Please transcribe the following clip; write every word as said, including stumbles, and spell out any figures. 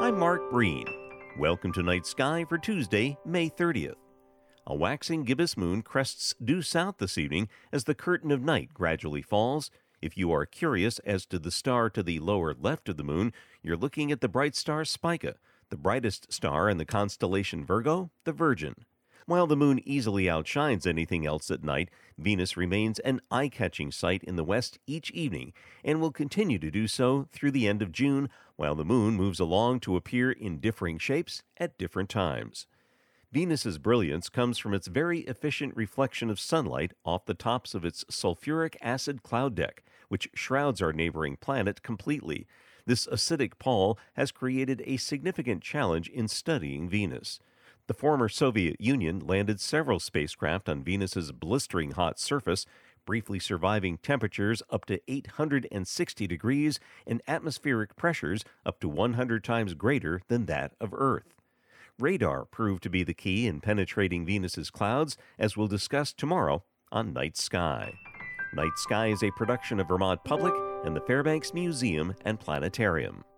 I'm Mark Breen. Welcome to Night Sky for Tuesday, May thirtieth. A waxing gibbous moon crests due south this evening as the curtain of night gradually falls. If you are curious as to the star to the lower left of the moon, you're looking at the bright star Spica, the brightest star in the constellation Virgo, the Virgin. While the moon easily outshines anything else at night, Venus remains an eye-catching sight in the west each evening and will continue to do so through the end of June, while the moon moves along to appear in differing shapes at different times. Venus's brilliance comes from its very efficient reflection of sunlight off the tops of its sulfuric acid cloud deck, which shrouds our neighboring planet completely. This acidic pall has created a significant challenge in studying Venus. The former Soviet Union landed several spacecraft on Venus's blistering hot surface, briefly surviving temperatures up to eight hundred sixty degrees and atmospheric pressures up to one hundred times greater than that of Earth. Radar proved to be the key in penetrating Venus's clouds, as we'll discuss tomorrow on Night Sky. Night Sky is a production of Vermont Public and the Fairbanks Museum and Planetarium.